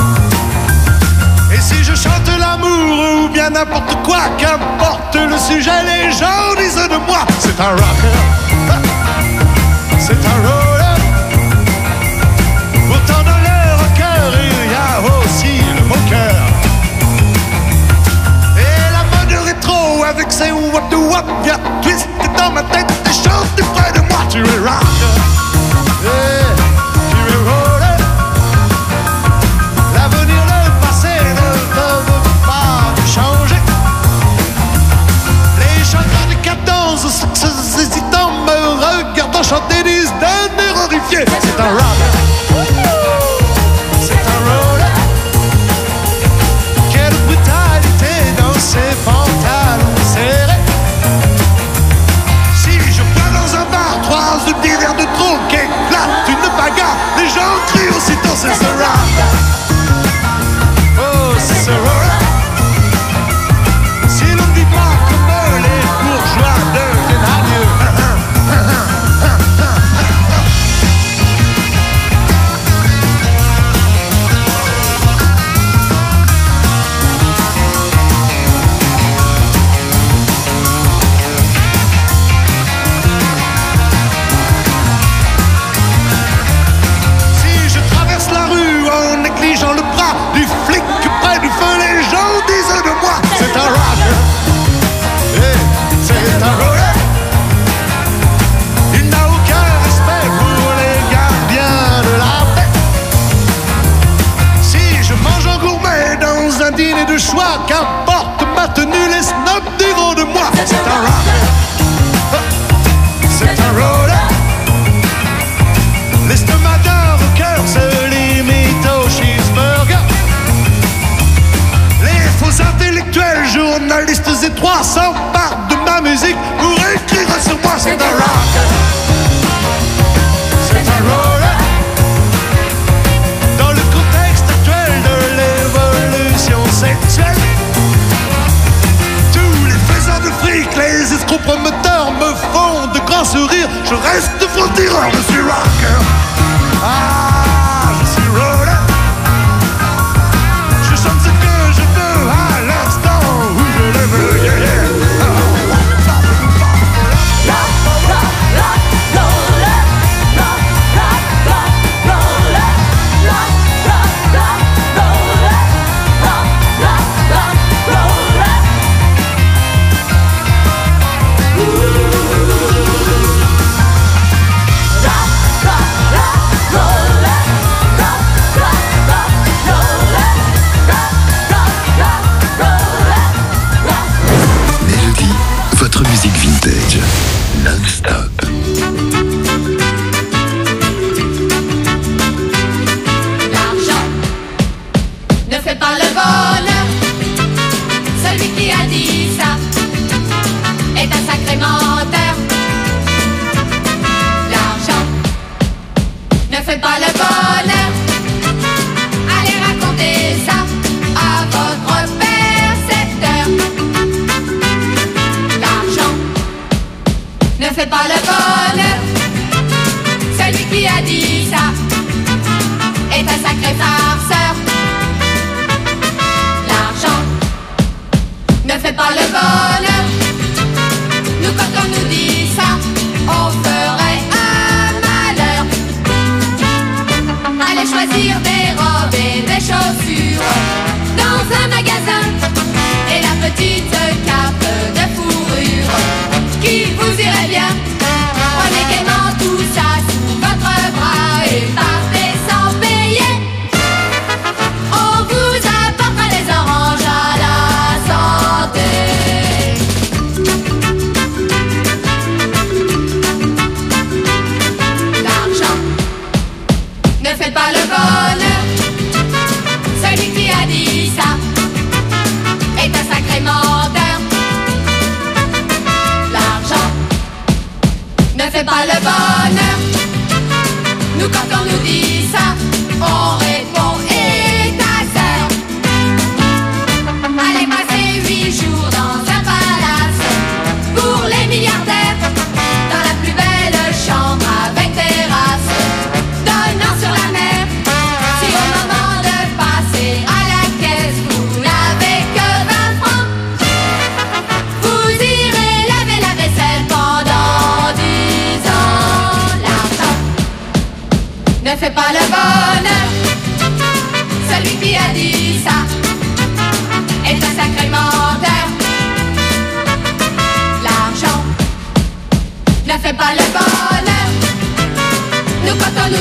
Et si je chante l'amour ou bien n'importe quoi, qu'importe le sujet, les gens disent de moi, c'est un rocker, c'est un roller. Pourtant dans le rocker il y a aussi le moqueur. Et la mode rétro avec ses wap de wap vient twister dans ma tête et chante près de moi. Tu es rocker, yeah, tu es roller. L'avenir, le passé ne peuvent pas changer. Les chanteurs de cadence, sexes hésitants me regardant chanter disent d'un air horrifié. C'est un rocker, c'est un roller. Quelle brutalité dans ses pantalons serrés. Si je vois dans un bar trois ou dix verres de trop qu'éclate une bagarre, les gens crient aussitôt c'est ce rocker. Oh, c'est ce roller. Si l'on ne vit pas comme les bourgeois de Grenadier. Si je traverse la rue en négligeant le bras du flic près du feu, les gens disent de moi, c'est un rocker, hey, c'est un roller. Il n'a aucun respect pour les gardiens de la paix. Si je mange en gourmet dans un dîner de choix, qu'importe ma tenue, les snobs diront de moi, c'est un rocker, c'est un roller. L'estomac d'un rocker se limite au cheeseburger. Les faux intellectuels, journalistes et trois s'emparent de ma musique pour écrire sur moi, c'est un rocker, c'est un roller. Dans le contexte actuel de l'évolution sexuelle, tous les faiseurs de fric, les escrocs promoteurs me font de grands sourires. Je reste franc-tireur, je suis rocker. Ah, je suis roller. Je chante ce que je veux à l'instant où je le veux, yeah, yeah. Mélodie, votre musique vintage, non-stop. L'argent ne fait pas le bonheur. Celui qui a dit ça est un sacré menteur. L'argent ne fait pas le bonheur. Allez raconter ça à votre percepteur. L'argent ne fait pas le bonheur. Celui qui a dit ça est un sacré farceur. L'argent ne fait pas le bonheur. Nous, quand on nous dit ça, on ferait un malheur. Allez choisir des robes et des chaussures dans un magasin, et la petite cape de fourrure qui vous irait bien. Prenez gaiement tout ça sous votre bras et partez sans payer. On vous apportera les oranges à la santé. ne fait pas le bonheur. Celui qui a dit ça est un sacré menteur. L'argent ne fait pas le bonheur. Nous, quand on nous